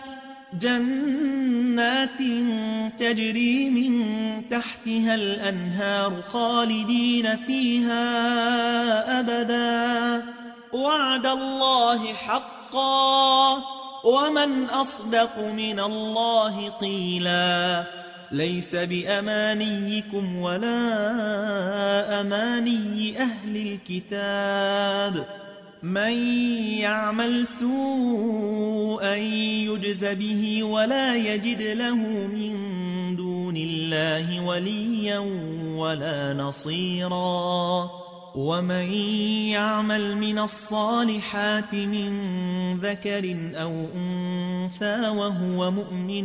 جنات تجري من تحتها الأنهار خالدين فيها أبدا وعد الله حقا ومن أصدق من الله قيلا ليس بأمانيكم ولا أماني أهل الكتاب من يعمل سوءا يجز به ولا يجد له من دون الله وليا ولا نصيرا ومن يعمل من الصالحات من ذكر أو أنثى وهو مؤمن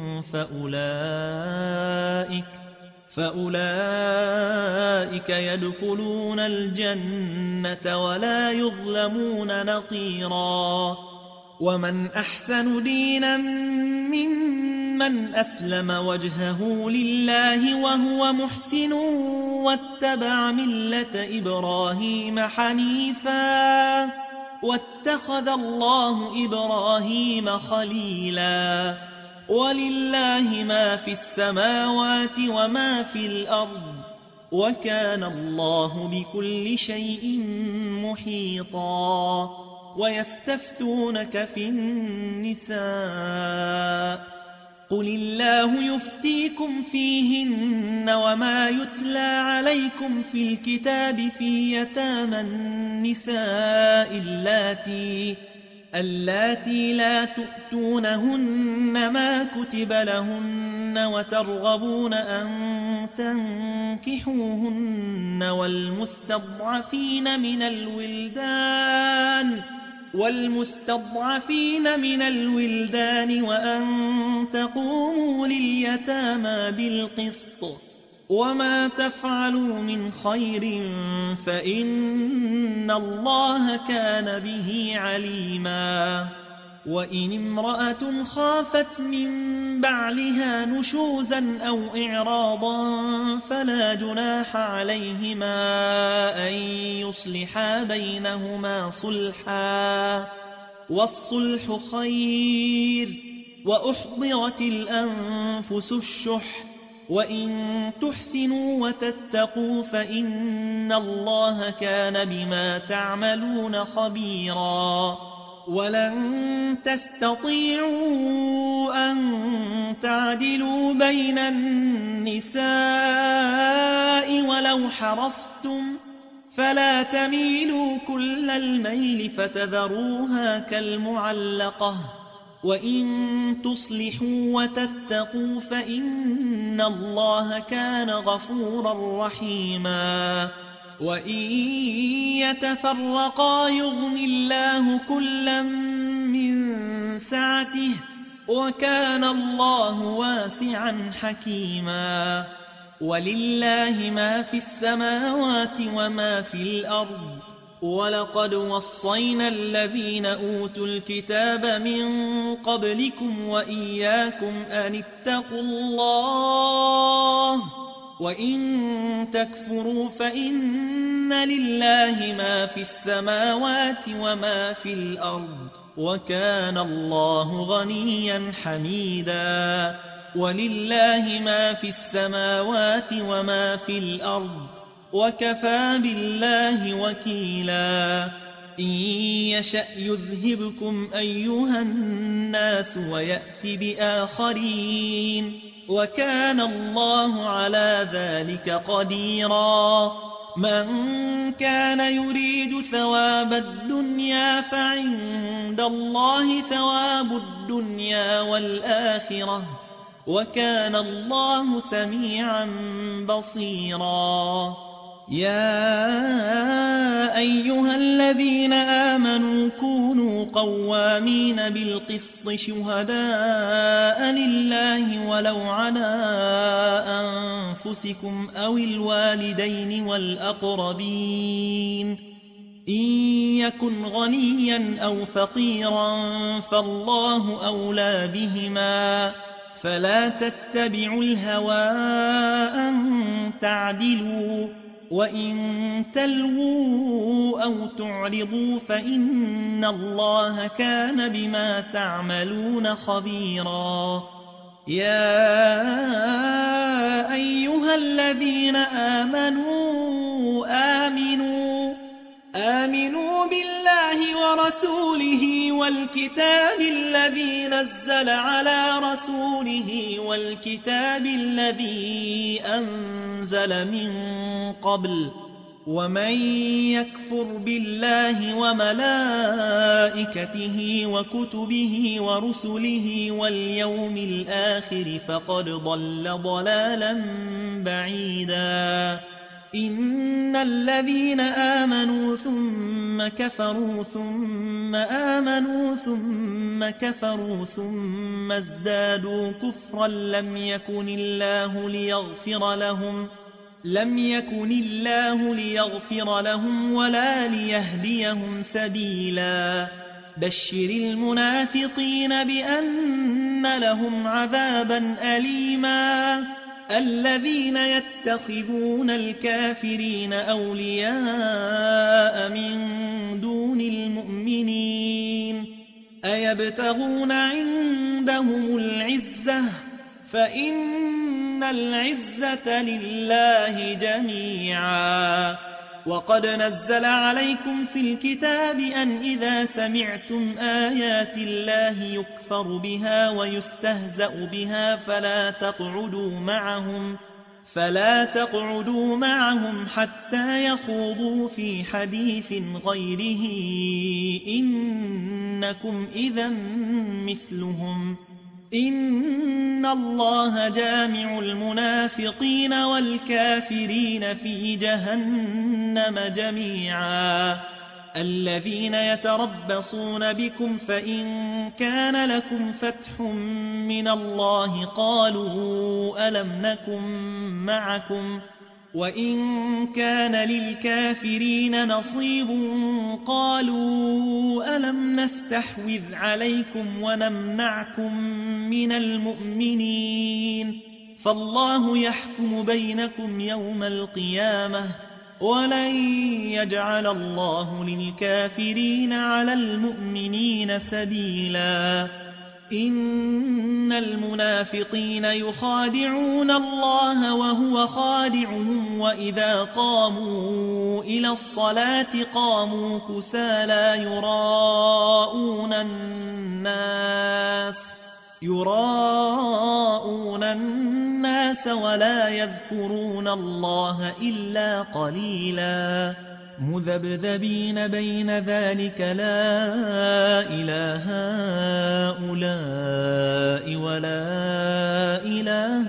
فأولئك فأولئك يدخلون الجنة ولا يظلمون نقيرا ومن أحسن دينا ممن أسلم وجهه لله وهو محسن واتبع ملة إبراهيم حنيفا واتخذ الله إبراهيم خليلا ولله ما في السماوات وما في الأرض وكان الله بكل شيء محيطا ويستفتونك في النساء قل الله يفتيكم فيهن وما يتلى عليكم في الكتاب في يتامى النساء اللاتي اللاتي لا تؤتونهن ما كتب لهن وترغبون أن تنكحوهن والمستضعفين من الولدان والمستضعفين من الولدان وأن تقوموا لليتامى بالقسط وما تفعلوا من خير فإن الله كان به عليما وإن امرأة خافت من بعلها نشوزا أو إعراضا فلا جناح عليهما أن يصلحا بينهما صلحا والصلح خير وأحضرت الأنفس الشح وإن تحسنوا وتتقوا فإن الله كان بما تعملون خبيرا ولن تستطيعوا أن تعدلوا بين النساء ولو حرصتم فلا تميلوا كل الميل فتذروها كالمعلقة وإن تصلحوا وتتقوا فإن الله كان غفورا رحيما وإن يتفرقا يغن الله كلا من سعته وكان الله واسعا حكيما ولله ما في السماوات وما في الأرض ولقد وصينا الذين أوتوا الكتاب من قبلكم وإياكم أن اتقوا الله وإن تكفروا فإن لله ما في السماوات وما في الأرض وكان الله غنيا حميدا ولله ما في السماوات وما في الأرض وكفى بالله وكيلا إن يشأ يذهبكم أيها الناس ويأتي بآخرين وكان الله على ذلك قديرا من كان يريد ثواب الدنيا فعند الله ثواب الدنيا والآخرة وكان الله سميعا بصيرا يا أيها الذين آمنوا كونوا قوامين بالقسط شهداء لله ولو على أنفسكم أو الوالدين والأقربين إن يكن غنيا أو فقيرا فالله أولى بهما فلا تتبعوا الهوى أن تعدلوا وإن تلووا أو تعرضوا فإن الله كان بما تعملون خبيرا يا أيها الذين آمنوا آمنوا آمنوا بالله رسوله والكتاب الذي نزل على رسوله والكتاب الذي أنزل من قبل ومن يكفر بالله وملائكته وكتبه ورسله واليوم الآخر فقد ضل ضلالا بعيدا إن الذين آمنوا ثم كفروا ثم آمنوا ثم كفروا ثم ازدادوا كفرا لم يكن الله ليغفر لهم لم يكن الله ليغفر لهم ولا ليهديهم سبيلا بشر المنافقين بأن لهم عذابا أليما الذين يتخذون الكافرين أولياء من دون المؤمنين أيبتغون عندهم العزة فإن العزة لله جميعا وقد نزل عليكم في الكتاب أن إذا سمعتم آيات الله يكفر بها ويستهزأ بها فلا تقعدوا معهم فلا تقعدوا معهم حتى يخوضوا في حديث غيره إنكم إذا مثلهم إن الله جامع المنافقين والكافرين في جهنم جميعا الذين يتربصون بكم فإن كان لكم فتح من الله قالوا ألم نكن معكم وإن كان للكافرين نصيب قالوا ألم نستحوذ عليكم ونمنعكم من المؤمنين فالله يحكم بينكم يوم القيامة ولن يجعل الله للكافرين على المؤمنين سبيلا إن المنافقين يخادعون الله وهو خادعهم وإذا قاموا إلى الصلاة قاموا كسالى يراءون الناس يراءون الناس ولا يذكرون الله إلا قليلا مذبذبين بين ذلك لا إله هؤلاء ولا إله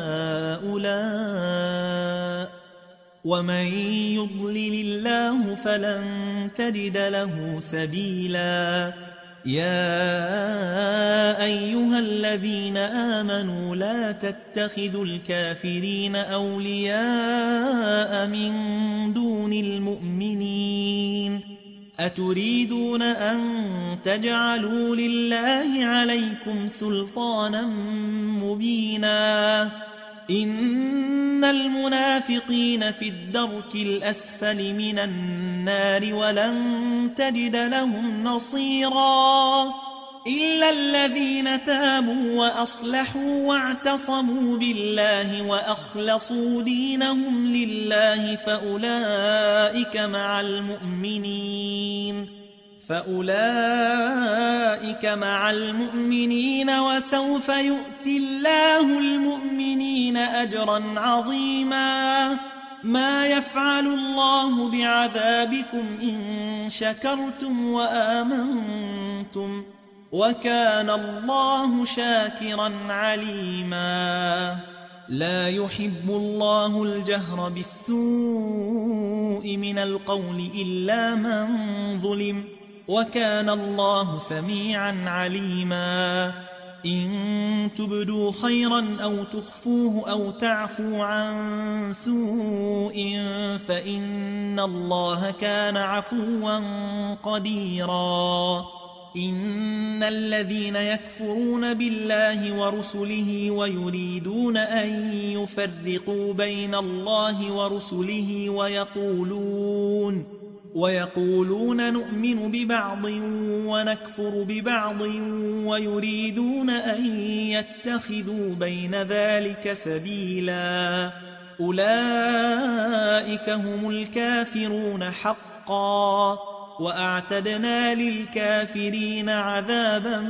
هؤلاء ومن يضلل الله فلن تجد له سبيلا يا أيها الذين آمنوا لا تتخذوا الكافرين أولياء من دون المؤمنين أتريدون أن تجعلوا لله عليكم سلطانا مبينا إن المنافقين في الدرك الأسفل من النار ولن تجد لهم نصيرا إلا الذين تابوا وأصلحوا واعتصموا بالله وأخلصوا دينهم لله فأولئك مع المؤمنين فأولئك مع المؤمنين وسوف يؤتي الله المؤمنين أجرا عظيما ما يفعل الله بعذابكم إن شكرتم وآمنتم وكان الله شاكرا عليما لا يحب الله الجهر بالسوء من القول إلا من ظلم وكان الله سميعا عليما إن تبدوا خيرا أو تخفوه أو تعفوا عن سوء فإن الله كان عفوا قديرا إن الذين يكفرون بالله ورسله ويريدون أن يفرقوا بين الله ورسله ويقولون ويقولون نؤمن ببعض ونكفر ببعض ويريدون أن يتخذوا بين ذلك سبيلا أولئك هم الكافرون حقا وأعتدنا للكافرين عذابا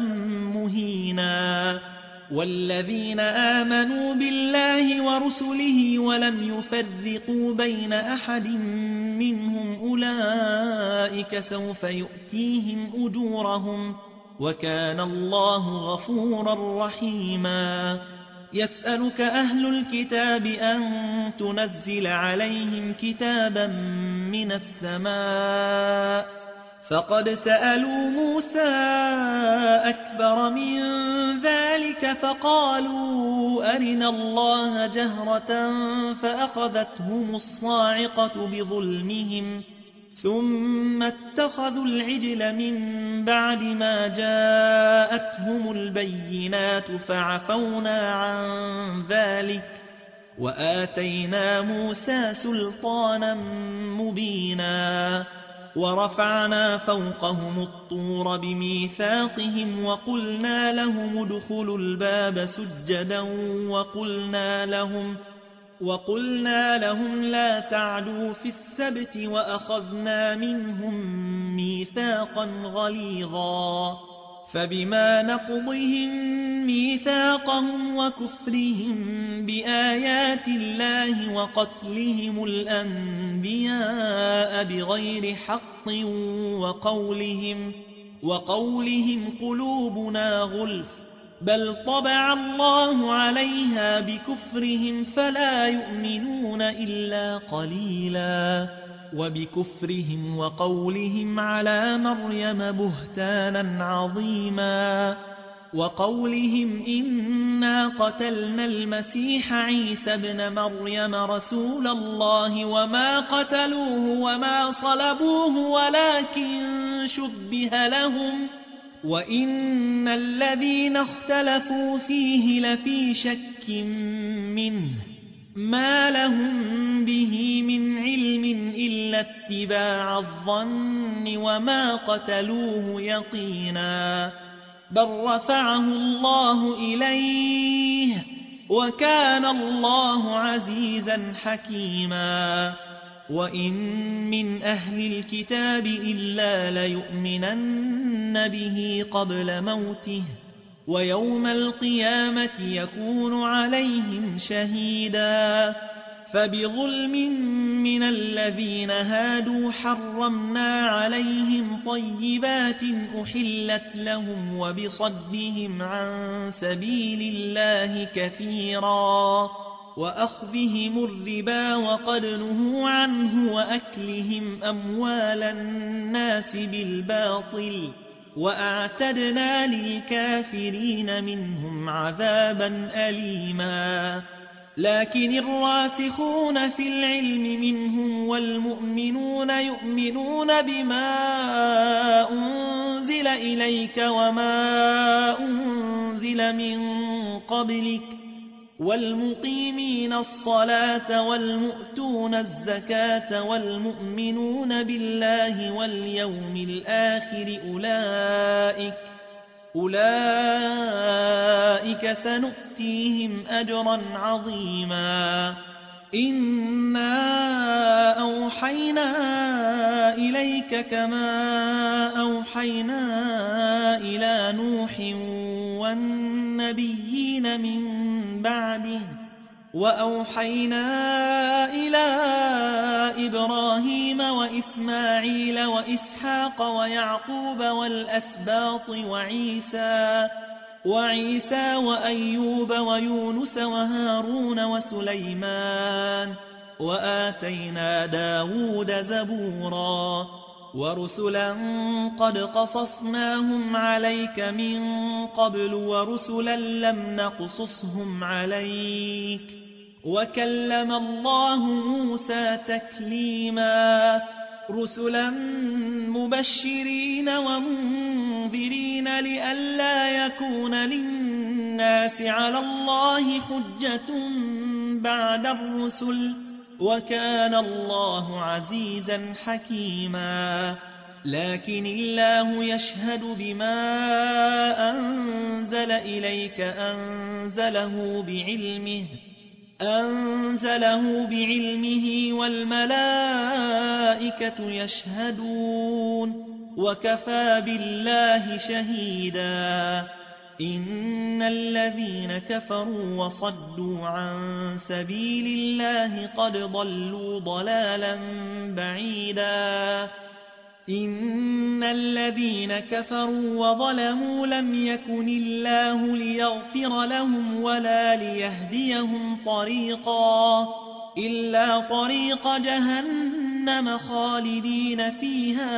مهينا. والذين آمنوا بالله ورسله ولم يفرقوا بين أحد منهم أولئك سوف يؤتيهم أجورهم وكان الله غفورا رحيما. يسألك أهل الكتاب أن تنزل عليهم كتابا من السماء فقد سألوا موسى أكبر من ذلك فقالوا أرنا الله جهرة فأخذتهم الصاعقة بظلمهم ثم اتخذوا العجل من بعد ما جاءتهم البينات فعفونا عن ذلك وآتينا موسى سلطانا مبينا. ورفعنا فوقهم الطور بميثاقهم وقلنا لهم ادخلوا الباب سجدا وقلنا لهم وقلنا لهم لا تعدوا في السبت وأخذنا منهم ميثاقا غليظا. فبما نقضهم ميثاقهم وكفرهم بآيات الله وقتلهم الأنبياء بغير حق وقولهم, وقولهم قلوبنا غلف بل طبع الله عليها بكفرهم فلا يؤمنون إلا قليلا. وبكفرهم وقولهم على مريم بهتانا عظيما. وقولهم إنا قتلنا المسيح عيسى ابن مريم رسول الله وما قتلوه وما صلبوه ولكن شبه لهم وإن الذين اختلفوا فيه لفي شك منه ما لهم به من علم إلا اتباع الظن وما قتلوه يقينا بل رفعه الله إليه وكان الله عزيزا حكيما. وإن من أهل الكتاب إلا ليؤمنن به قبل موته ويوم القيامة يكون عليهم شهيدا. فبظلم من الذين هادوا حرمنا عليهم طيبات أحلت لهم وبصدهم عن سبيل الله كثيرا وأخذهم الربا وقد نهوا عنه وأكلهم أموال الناس بالباطل وأعتدنا للكافرين منهم عذابا أليما. لكن الراسخون في العلم منهم والمؤمنون يؤمنون بما أنزل إليك وما أنزل من قبلك والمقيمين الصلاة والمؤتون الزكاة والمؤمنون بالله واليوم الآخر أولئك أولئك سنؤتيهم أجرا عظيما. إنا أوحينا إليك كما أوحينا إلى نوح والنبيين من بعده وأوحينا إلى إبراهيم وإسماعيل وإسحاق ويعقوب والأسباط وعيسى وعيسى وأيوب ويونس وهارون وسليمان وآتينا داود زبورا. ورسلا قد قصصناهم عليك من قبل ورسلا لم نقصصهم عليك وكلم الله موسى تكليما. رسلا مبشرين ومنذرين لئلا يكون للناس على الله حجة بعد الرسل وكان الله عزيزا حكيما. لكن الله يشهد بما أنزل إليك أنزله بعلمه أنزله بعلمه والملائكة يشهدون وكفى بالله شهيدا إن الذين كفروا وصدوا عن سبيل الله قد ضلوا ضلالا بعيدا إن الذين كفروا وظلموا لم يكن الله ليغفر لهم ولا ليهديهم طريقا إلا طريق جهنم خالدين فيها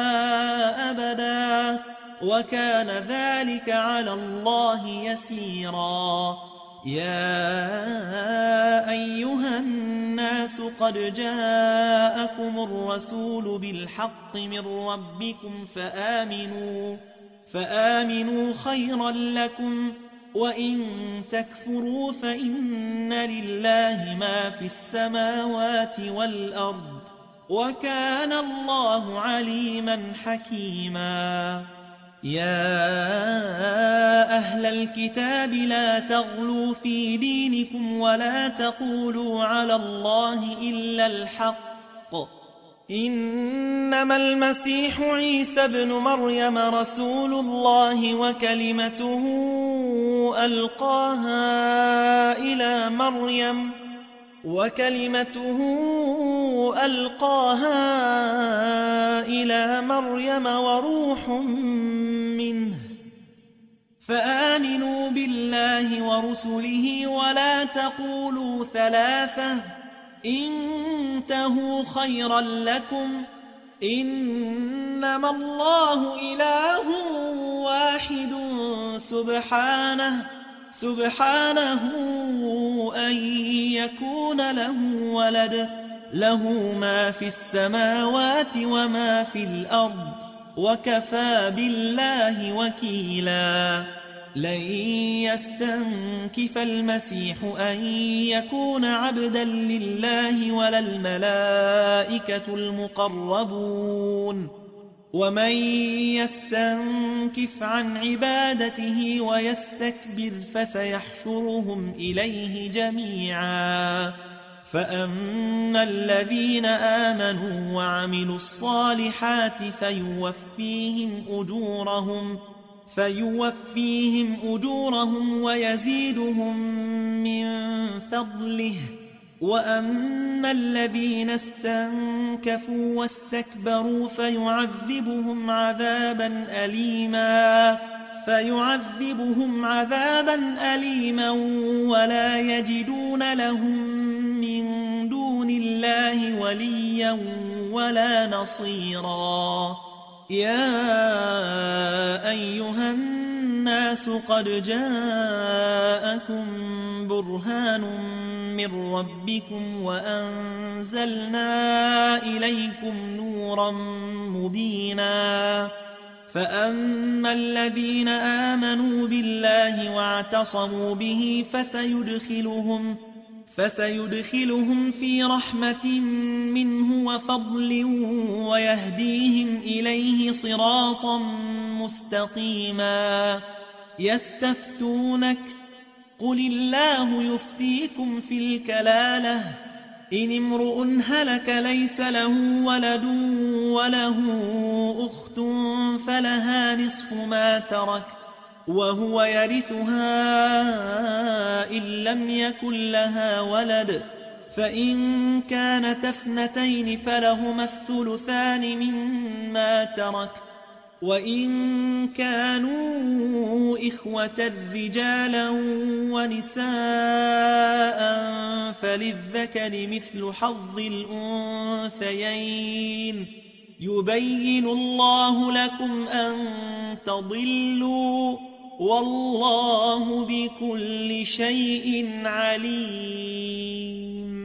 أبدا وكان ذلك على الله يسيرا يا أيها الناس قد جاءكم الرسول بالحق من ربكم فآمنوا فآمنوا خيرا لكم وإن تكفروا فإن لله ما في السماوات والأرض وكان الله عليما حكيما يا أهل الكتاب لا تغلوا في دينكم ولا تقولوا على الله إلا الحق إنما المسيح عيسى ابن مريم رسول الله وكلمته ألقاها إلى مريم وكلمته ألقاها إلى مريم وروح منه فآمنوا بالله ورسله ولا تقولوا ثلاثة انتهوا خيرا لكم إنما الله إله واحد سبحانه سبحانه أن يكون له ولد له ما في السماوات وما في الأرض وكفى بالله وكيلا لن يستنكف المسيح أن يكون عبدا لله ولا الملائكة المقربون ومن يستنكف عن عبادته ويستكبر فسيحشرهم إليه جميعا فأما الذين آمنوا وعملوا الصالحات فيوفيهم أجورهم فيوفيهم أجورهم ويزيدهم من فضله وأما الذين استنكفوا واستكبروا فيعذبهم عذابا أليما فيعذبهم عذابا أليما ولا يجدون لهم من دون الله وليا ولا نصيرا يا أيها الناس قد جاءكم برهان من ربكم وأنزلنا إليكم نورا مبينا فأما الذين آمنوا بالله واعتصموا به فسيدخلهم فسيدخلهم في رحمة منه وفضل ويهديهم إليه صراطا مستقيما يستفتونك قل الله يفتيكم في الكلالة إن امرؤ هلك ليس له ولد وله أخت فلها نصف ما ترك وهو يرثها إن لم يكن لها ولد فإن كانت اثنتين فلهما الثلثان مما ترك وإن كانوا إخوة رجالا ونساء فللذكر مثل حظ الأنثيين يبين الله لكم أن تضلوا والله بكل شيء عليم